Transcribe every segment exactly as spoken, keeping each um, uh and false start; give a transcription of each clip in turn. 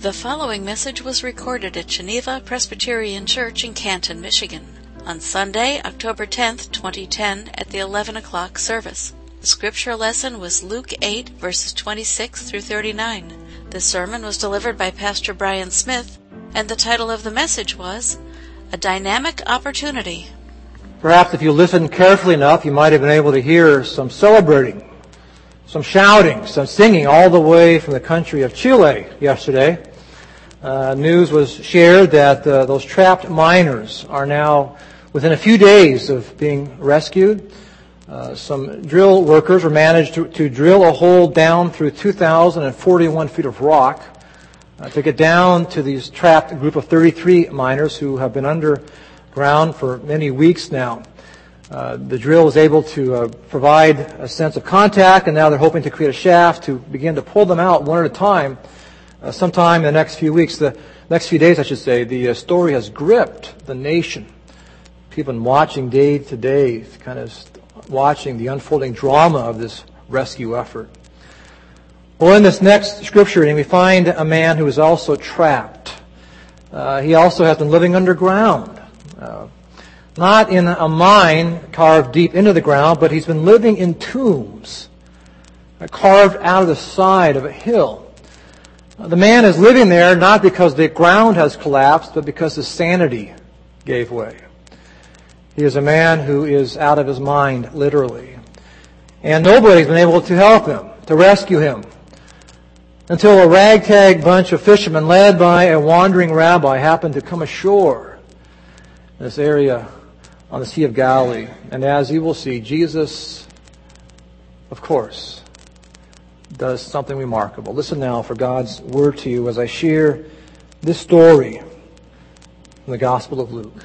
The following message was recorded at Geneva Presbyterian Church in Canton, Michigan, on Sunday, October tenth, twenty ten, at the eleven o'clock service. The scripture lesson was Luke eight, verses twenty-six through thirty-nine. The sermon was delivered by Pastor Brian Smith, and the title of the message was, A Dynamic Opportunity. Perhaps if you listened carefully enough, you might have been able to hear some celebrating, some shouting, some singing all the way from the country of Chile yesterday. Uh, news was shared that uh, those trapped miners are now within a few days of being rescued. Uh, some drill workers were managed to, to drill a hole down through two thousand forty-one feet of rock uh, to get down to these trapped group of thirty-three miners who have been underground for many weeks now. Uh, the drill was able to uh, provide a sense of contact, and now they're hoping to create a shaft to begin to pull them out one at a time. Uh, sometime in the next few weeks, the next few days, I should say, the uh, story has gripped the nation. People have been watching day to day, kind of watching the unfolding drama of this rescue effort. Well, in this next scripture reading, we find a man who is also trapped. Uh, he also has been living underground. Uh, not in a mine carved deep into the ground, but he's been living in tombs uh, carved out of the side of a hill. The man is living there not because the ground has collapsed, but because his sanity gave way. He is a man who is out of his mind, literally. And nobody's been able to help him, to rescue him, until a ragtag bunch of fishermen led by a wandering rabbi happened to come ashore in this area on the Sea of Galilee. And as you will see, Jesus, of course, does something remarkable. Listen now for God's word to you as I share this story from the Gospel of Luke.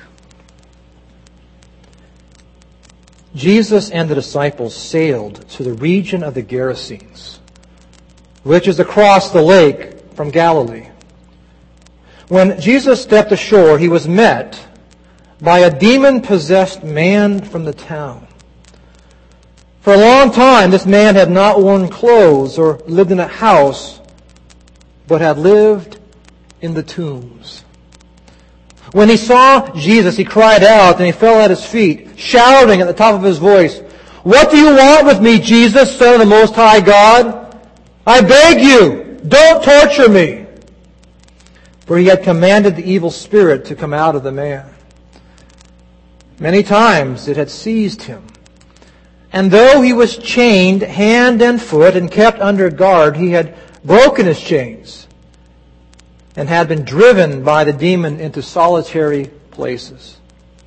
Jesus and the disciples sailed to the region of the Gerasenes, which is across the lake from Galilee. When Jesus stepped ashore, he was met by a demon-possessed man from the town. For a long time, this man had not worn clothes or lived in a house, but had lived in the tombs. When he saw Jesus, he cried out and he fell at his feet, shouting at the top of his voice, "What do you want with me, Jesus, Son of the Most High God? I beg you, don't torture me." For he had commanded the evil spirit to come out of the man. Many times it had seized him. And though he was chained hand and foot and kept under guard, he had broken his chains and had been driven by the demon into solitary places.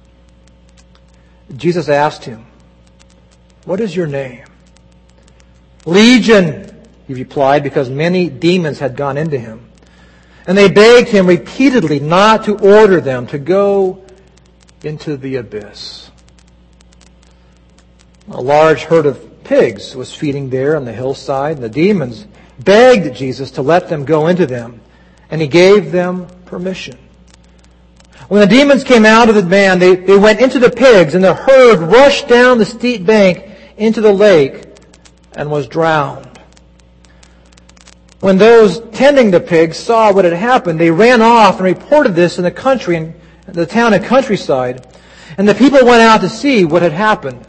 Jesus asked him, "What is your name?" "Legion," he replied, because many demons had gone into him. And they begged him repeatedly not to order them to go into the abyss. A large herd of pigs was feeding there on the hillside, and the demons begged Jesus to let them go into them, and he gave them permission. When the demons came out of the man, they, they went into the pigs, and the herd rushed down the steep bank into the lake and was drowned. When those tending the pigs saw what had happened, they ran off and reported this in the country, in the town and countryside, and the people went out to see what had happened.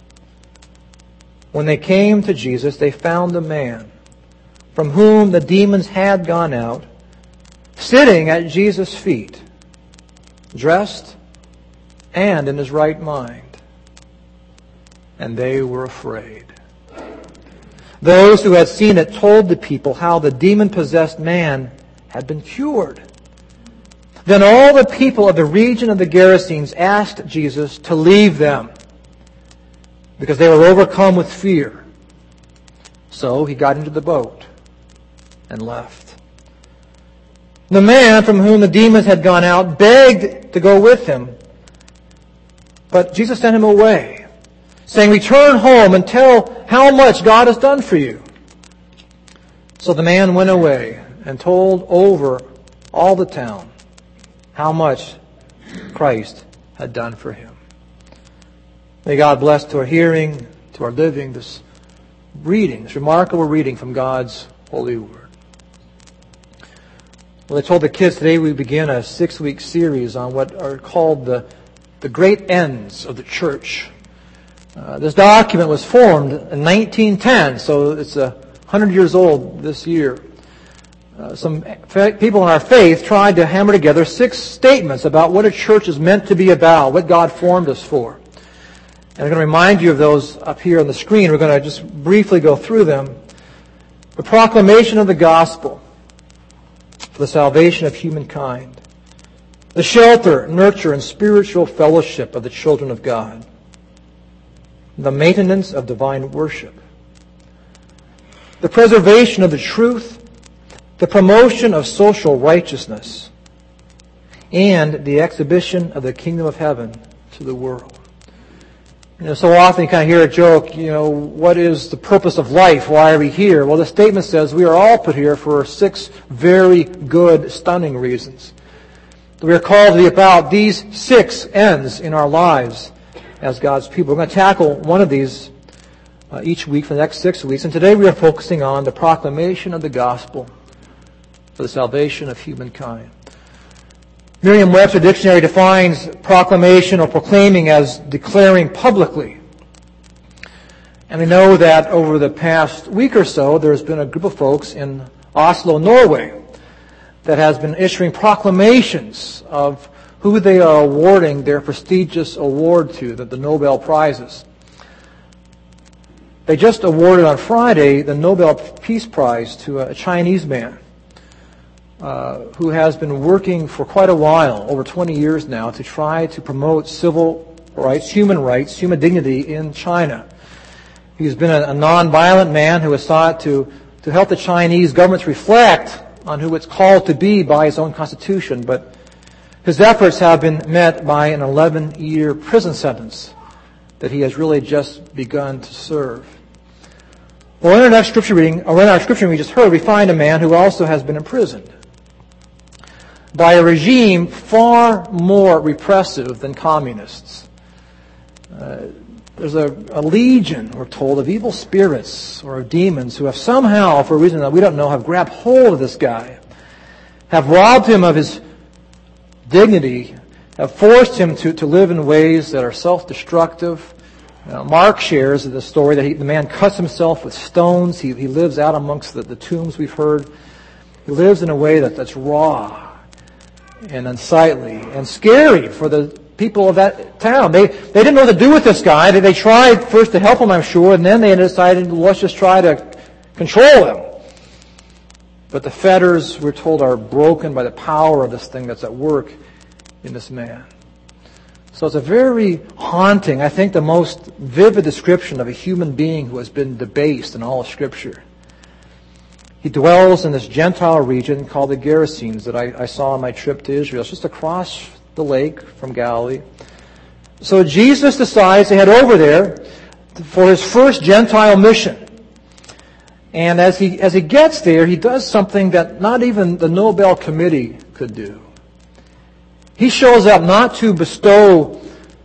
When they came to Jesus, they found the man from whom the demons had gone out, sitting at Jesus' feet, dressed and in his right mind. And they were afraid. Those who had seen it told the people how the demon-possessed man had been cured. Then all the people of the region of the Gerasenes asked Jesus to leave them, because they were overcome with fear. So he got into the boat and left. The man from whom the demons had gone out begged to go with him, but Jesus sent him away, saying, "Return home and tell how much God has done for you." So the man went away and told over all the town how much Christ had done for him. May God bless to our hearing, to our living, this reading, this remarkable reading from God's holy word. Well, I told the kids today we begin a six-week series on what are called the, the great ends of the church. Uh, this document was formed in nineteen ten, so it's a hundred years old this year. Uh, some fa- people in our faith tried to hammer together six statements about what a church is meant to be about, what God formed us for. And I'm going to remind you of those up here on the screen. We're going to just briefly go through them. The proclamation of the gospel for the salvation of humankind. The shelter, nurture, and spiritual fellowship of the children of God. The maintenance of divine worship. The preservation of the truth. The promotion of social righteousness. And the exhibition of the kingdom of heaven to the world. You know, so often you kind of hear a joke, you know, what is the purpose of life? Why are we here? Well, the statement says we are all put here for six very good, stunning reasons. We are called to be about these six ends in our lives as God's people. We're going to tackle one of these uh, each week for the next six weeks. And today we are focusing on the proclamation of the gospel for the salvation of humankind. Merriam-Webster Dictionary defines proclamation or proclaiming as declaring publicly. And we know that over the past week or so, there's been a group of folks in Oslo, Norway, that has been issuing proclamations of who they are awarding their prestigious award to, the, the Nobel Prizes. They just awarded on Friday the Nobel Peace Prize to a Chinese man uh, who has been working for quite a while, over twenty years now, to try to promote civil rights, human rights, human dignity in China. He's been a, a non-violent man who has sought to, to help the Chinese governments reflect on who it's called to be by its own constitution, but his efforts have been met by an eleven-year prison sentence that he has really just begun to serve. Well, in our next scripture reading, or in our scripture we just heard, we find a man who also has been imprisoned by a regime far more repressive than communists. Uh, there's a, a legion, we're told, of evil spirits or of demons who have somehow, for a reason that we don't know, have grabbed hold of this guy, have robbed him of his dignity, have forced him to, to live in ways that are self-destructive. Uh, Mark shares the story that he, the man cuts himself with stones. He, he lives out amongst the, the tombs, we've heard. He lives in a way that, that's raw and unsightly and scary for the people of that town. They they didn't know what to do with this guy. They, they tried first to help him, I'm sure, and then they decided, let's just try to control him. But the fetters, we're told, are broken by the power of this thing that's at work in this man. So it's a very haunting, I think the most vivid description of a human being who has been debased in all of Scripture. He dwells in this Gentile region called the Gerasenes that I, I saw on my trip to Israel. It's just across the lake from Galilee. So Jesus decides to head over there for his first Gentile mission. And as he as he gets there, he does something that not even the Nobel Committee could do. He shows up not to bestow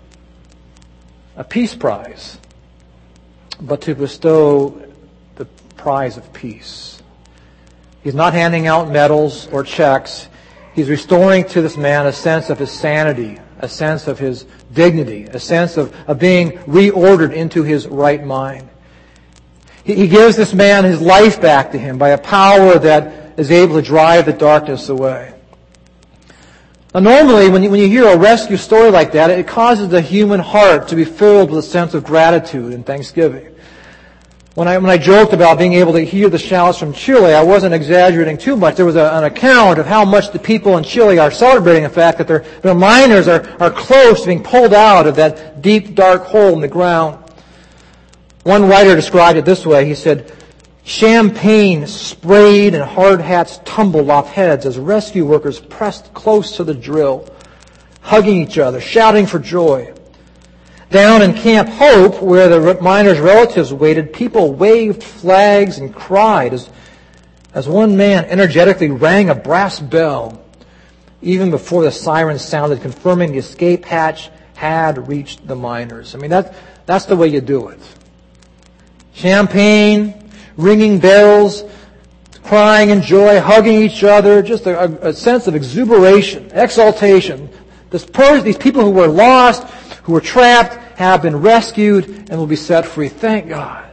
a peace prize, but to bestow the prize of peace. He's not handing out medals or checks. He's restoring to this man a sense of his sanity, a sense of his dignity, a sense of, of being reordered into his right mind. He, he gives this man his life back to him by a power that is able to drive the darkness away. Now, normally, when you, when you hear a rescue story like that, it causes the human heart to be filled with a sense of gratitude and thanksgiving. When I, when I joked about being able to hear the shouts from Chile, I wasn't exaggerating too much. There was a, an account of how much the people in Chile are celebrating the fact that their, their miners are, are close to being pulled out of that deep, dark hole in the ground. One writer described it this way. He said, champagne sprayed and hard hats tumbled off heads as rescue workers pressed close to the drill, hugging each other, shouting for joy. Down in Camp Hope, where the miners' relatives waited, people waved flags and cried as, as one man energetically rang a brass bell even before the siren sounded, confirming the escape hatch had reached the miners. I mean, that, that's the way you do it. Champagne, ringing bells, crying in joy, hugging each other, just a, a sense of exuberation, exaltation. This per- these people who were lost, who were trapped, have been rescued and will be set free. Thank God.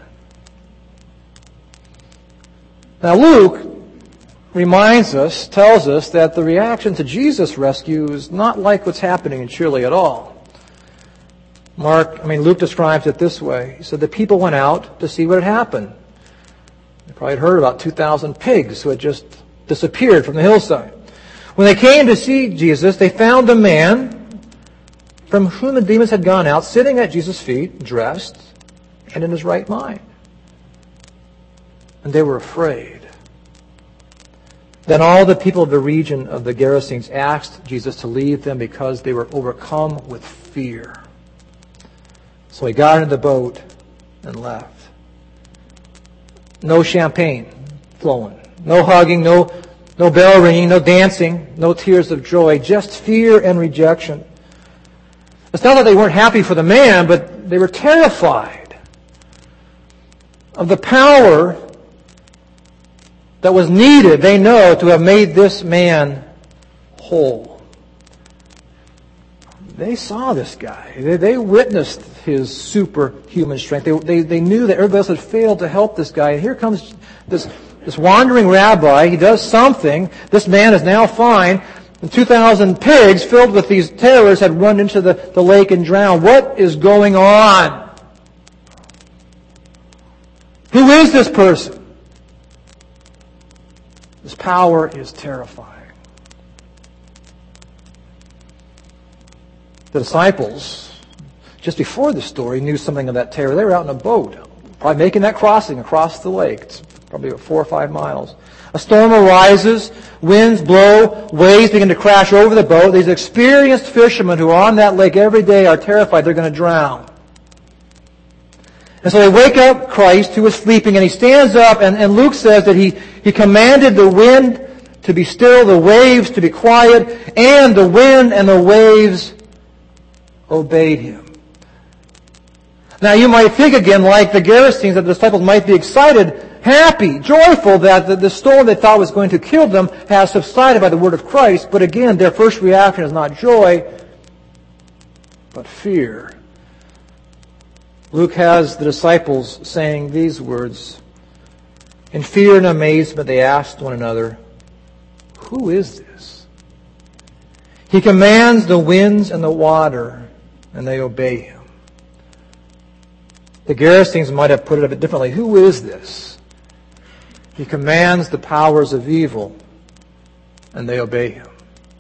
Now Luke reminds us, tells us that the reaction to Jesus' rescue is not like what's happening in Chile at all. Mark, I mean, Luke describes it this way. He said the people went out to see what had happened. They probably had heard about two thousand pigs who had just disappeared from the hillside. When they came to see Jesus, they found a man from whom the demons had gone out, sitting at Jesus' feet, dressed and in his right mind. And they were afraid. Then all the people of the region of the Gerasenes asked Jesus to leave them because they were overcome with fear. So he got into the boat and left. No champagne flowing. No hugging, no, no bell ringing, no dancing, no tears of joy. Just fear and rejection. It's not that they weren't happy for the man, but they were terrified of the power that was needed, they know, to have made this man whole. They saw this guy. They, they witnessed his superhuman strength. They, they, they knew that everybody else had failed to help this guy. And here comes this, this wandering rabbi. He does something. This man is now fine. And two thousand pigs filled with these terrors had run into the, the lake and drowned. What is going on? Who is this person? This power is terrifying. The disciples, just before the story, knew something of that terror. They were out in a boat, probably making that crossing across the lake. It's probably four or five miles. A storm arises, winds blow, waves begin to crash over the boat. These experienced fishermen who are on that lake every day are terrified they're going to drown. And so they wake up Christ, who is sleeping, and he stands up, and, and Luke says that he, he commanded the wind to be still, the waves to be quiet, and the wind and the waves obeyed him. Now you might think again, like the Gerasenes, that the disciples might be excited, happy, joyful that the, the storm they thought was going to kill them has subsided by the word of Christ. But again, their first reaction is not joy, but fear. Luke has the disciples saying these words. In fear and amazement they asked one another, "Who is this? He commands the winds and the water, and they obey him." The Gerasenes might have put it a bit differently. Who is this? He commands the powers of evil, and they obey him.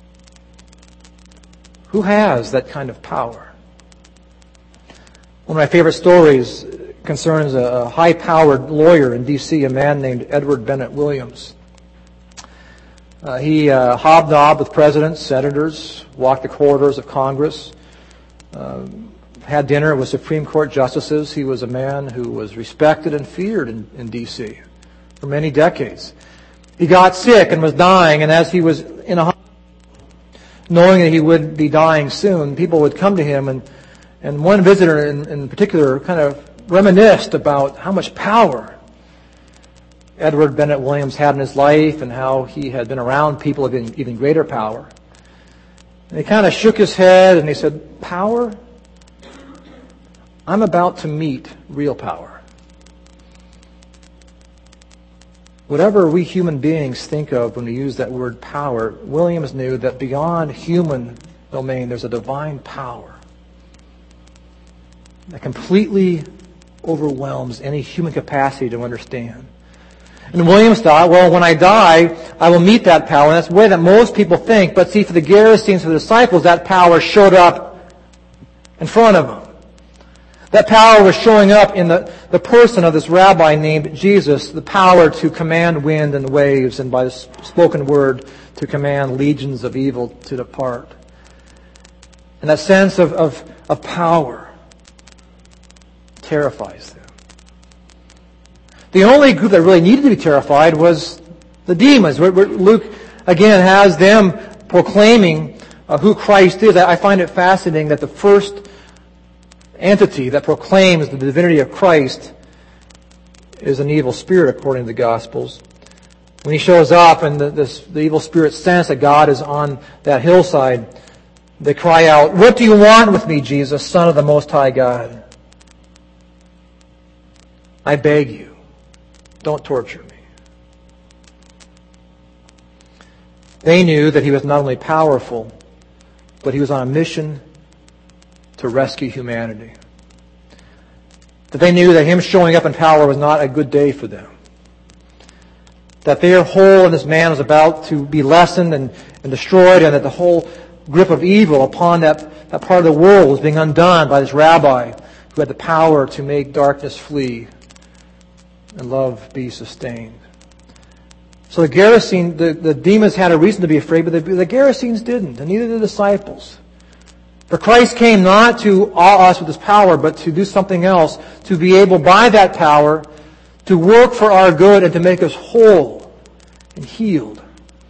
Who has that kind of power? One of my favorite stories concerns a high-powered lawyer in D C, a man named Edward Bennett Williams. Uh, he uh, hobnobbed with presidents, senators, walked the corridors of Congress, uh, had dinner with Supreme Court justices. He was a man who was respected and feared in, in D C for many decades. He got sick and was dying, and as he was in a hospital, knowing that he would be dying soon, people would come to him, and, and one visitor in, in particular kind of reminisced about how much power Edward Bennett Williams had in his life and how he had been around people of even, even greater power. And he kind of shook his head and he said, "Power? I'm about to meet real power." Whatever we human beings think of when we use that word power, Williams knew that beyond human domain there's a divine power that completely overwhelms any human capacity to understand. And Williams thought, well, when I die, I will meet that power. And that's the way that most people think. But see, for the Gerasenes, for the disciples, that power showed up in front of them. That power was showing up in the, the person of this rabbi named Jesus, the power to command wind and waves, and by the spoken word to command legions of evil to depart. And that sense of, of, of power terrifies them. The only group that really needed to be terrified was the demons. Where, where Luke, again, has them proclaiming uh, who Christ is. I find it fascinating that the first entity that proclaims the divinity of Christ is an evil spirit, according to the Gospels. When he shows up and the, this, the evil spirits sense that God is on that hillside, they cry out, "What do you want with me, Jesus, Son of the Most High God? I beg you, don't torture me." They knew that he was not only powerful, but he was on a mission to rescue humanity. That they knew that him showing up in power was not a good day for them. That their hold on this man was about to be lessened and, and destroyed, and that the whole grip of evil upon that, that part of the world was being undone by this rabbi who had the power to make darkness flee and love be sustained. So the Gerasene, the, the demons had a reason to be afraid, but the, the Gerasenes didn't, and neither did the disciples. For Christ came not to awe us with His power, but to do something else, to be able by that power to work for our good and to make us whole and healed.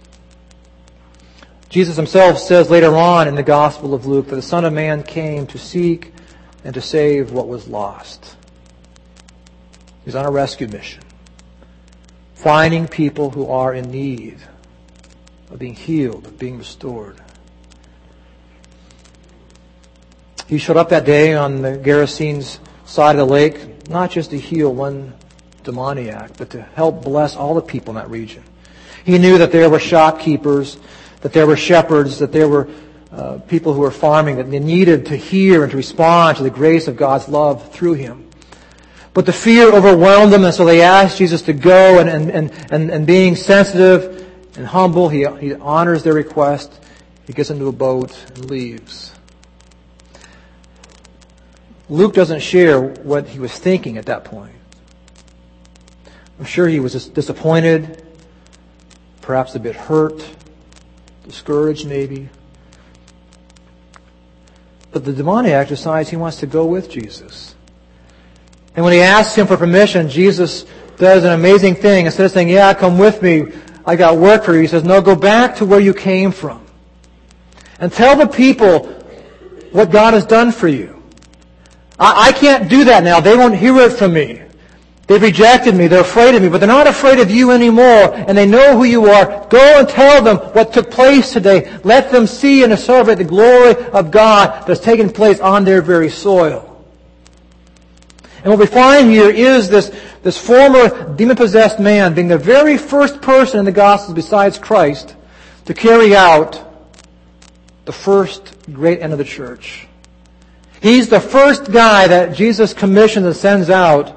Jesus Himself says later on in the Gospel of Luke that the Son of Man came to seek and to save what was lost. He's on a rescue mission, finding people who are in need of being healed, of being restored. He showed up that day on the Gerasenes' side of the lake, not just to heal one demoniac, but to help bless all the people in that region. He knew that there were shopkeepers, that there were shepherds, that there were uh, people who were farming, that they needed to hear and to respond to the grace of God's love through him. But the fear overwhelmed them, and so they asked Jesus to go, and, and, and, and, and being sensitive and humble, he, he honors their request. He gets into a boat and leaves. Luke doesn't share what he was thinking at that point. I'm sure he was just disappointed, perhaps a bit hurt, discouraged maybe. But the demoniac decides he wants to go with Jesus. And when he asks him for permission, Jesus does an amazing thing. Instead of saying, "Yeah, come with me, I got work for you," he says, "No, go back to where you came from. And tell the people what God has done for you. I, I can't do that now. They won't hear it from me. They've rejected me. They're afraid of me. But they're not afraid of you anymore. And they know who you are. Go and tell them what took place today. Let them see and celebrate the glory of God that's taken place on their very soil." And what we find here is this, this former demon-possessed man being the very first person in the Gospels besides Christ to carry out the first great end of the church. He's the first guy that Jesus commissions and sends out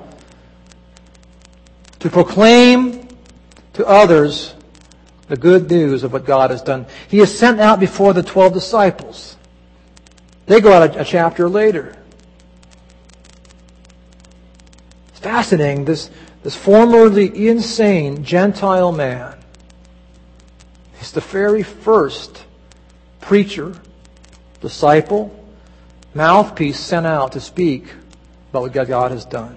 to proclaim to others the good news of what God has done. He is sent out before the twelve disciples. They go out a, a chapter later. It's fascinating. This, this formerly insane Gentile man is the very first preacher, disciple, mouthpiece sent out to speak about what God has done.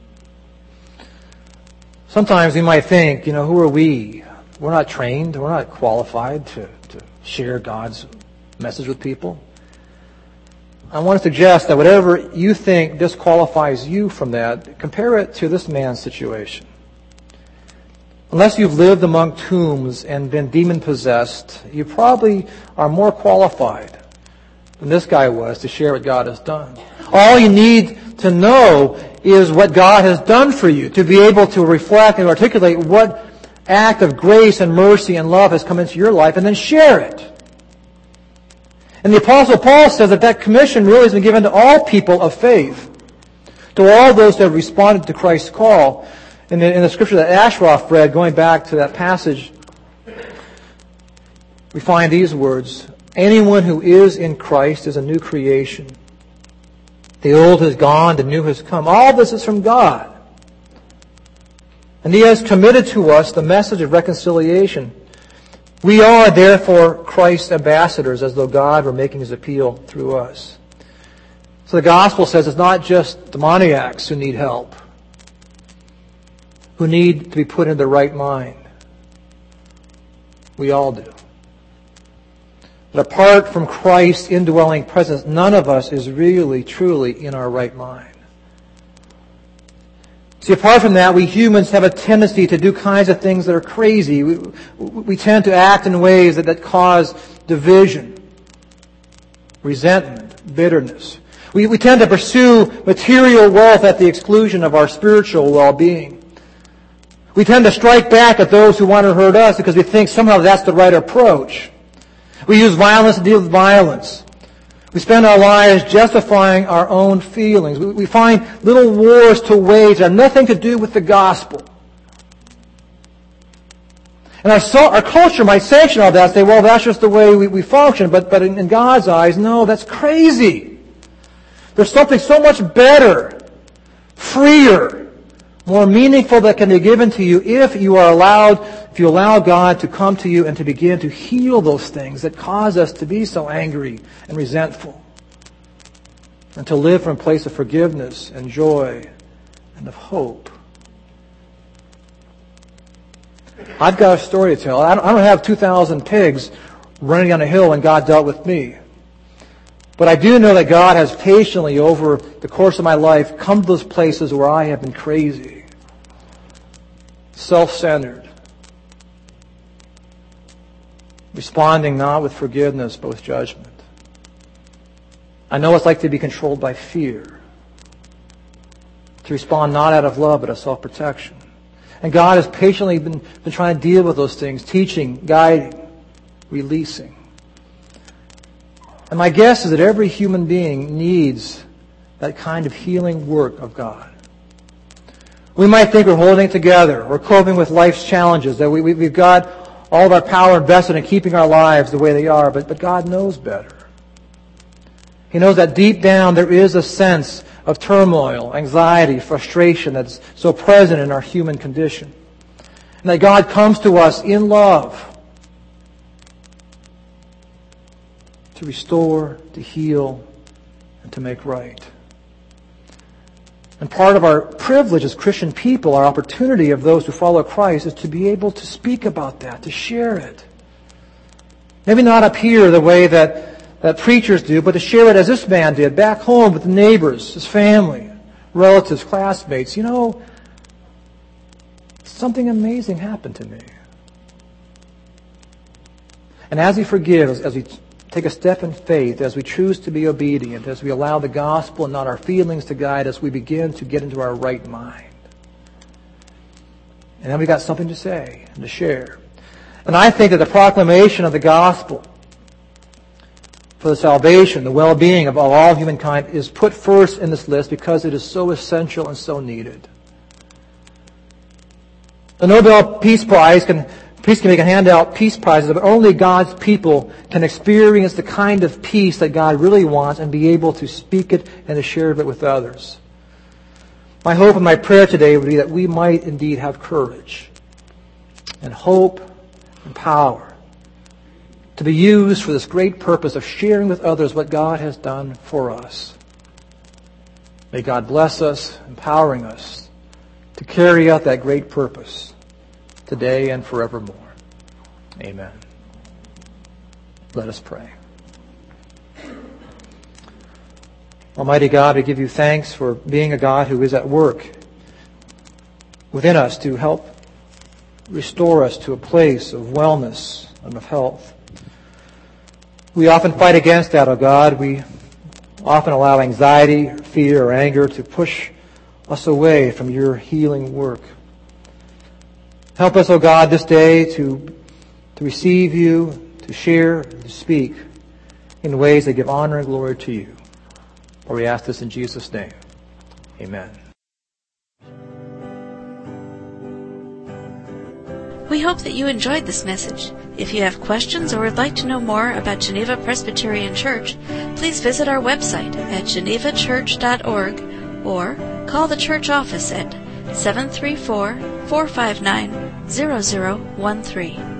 Sometimes we might think, you know, who are we? We're not trained. We're not qualified to, to share God's message with people. I want to suggest that whatever you think disqualifies you from that, compare it to this man's situation. Unless you've lived among tombs and been demon-possessed, you probably are more qualified than this guy was to share what God has done. All you need to know is what God has done for you, to be able to reflect and articulate what act of grace and mercy and love has come into your life, and then share it. And the Apostle Paul says that that commission really has been given to all people of faith, to all those that have responded to Christ's call. In the, in the scripture that Ashraf read, going back to that passage, we find these words: "Anyone who is in Christ is a new creation. The old has gone, the new has come." All this is from God. And He has committed to us the message of reconciliation. We are, therefore, Christ's ambassadors, as though God were making His appeal through us. So the gospel says it's not just demoniacs who need help, who need to be put in the right mind. We all do. But apart from Christ's indwelling presence, none of us is really, truly in our right mind. See, apart from that, we humans have a tendency to do kinds of things that are crazy. We, we tend to act in ways that, that cause division, resentment, bitterness. We, we tend to pursue material wealth at the exclusion of our spiritual well-being. We tend to strike back at those who want to hurt us because we think somehow that's the right approach. We use violence to deal with violence. We spend our lives justifying our own feelings. We, we find little wars to wage that have nothing to do with the gospel. And our, so, our culture might sanction all that and say, well, that's just the way we, we function. But, but in, in God's eyes, no, that's crazy. There's something so much better, freer, more meaningful that can be given to you if you are allowed, if you allow God to come to you and to begin to heal those things that cause us to be so angry and resentful. And to live from a place of forgiveness and joy and of hope. I've got a story to tell. I don't, I don't have two thousand pigs running down a hill when God dealt with me. But I do know that God has patiently, over the course of my life, come to those places where I have been crazy, self-centered, responding not with forgiveness but with judgment. I know what it's like to be controlled by fear, to respond not out of love but of self-protection. And God has patiently been, been trying to deal with those things, teaching, guiding, releasing. And my guess is that every human being needs that kind of healing work of God. We might think we're holding it together, we're coping with life's challenges, that we, we, we've got all of our power invested in keeping our lives the way they are, but, but God knows better. He knows that deep down there is a sense of turmoil, anxiety, frustration that's so present in our human condition. And that God comes to us in love to restore, to heal, and to make right. And part of our privilege as Christian people, our opportunity of those who follow Christ, is to be able to speak about that, to share it. Maybe not up here the way that, that preachers do, but to share it as this man did, back home with the neighbors, his family, relatives, classmates. You know, something amazing happened to me. And as we forgive, as we take a step in faith, as we choose to be obedient, as we allow the gospel and not our feelings to guide us, we begin to get into our right mind. And then we got something to say and to share. And I think that the proclamation of the gospel for the salvation, the well-being of all humankind is put first in this list because it is so essential and so needed. The Nobel Peace Prize can Peace can, can hand out peace prizes, but only God's people can experience the kind of peace that God really wants and be able to speak it and to share it with others. My hope and my prayer today would be that we might indeed have courage and hope and power to be used for this great purpose of sharing with others what God has done for us. May God bless us, empowering us to carry out that great purpose today and forevermore. Amen. Let us pray. Almighty God, we give you thanks for being a God who is at work within us to help restore us to a place of wellness and of health. We often fight against that, O God. We often allow anxiety, fear, or anger to push us away from your healing work. Help us, O God, this day to, to receive you, to share, to speak in ways that give honor and glory to you. For we ask this in Jesus' name. Amen. We hope that you enjoyed this message. If you have questions or would like to know more about Geneva Presbyterian Church, please visit our website at geneva church dot org or call the church office at seven three four, four five nine, zero zero one three.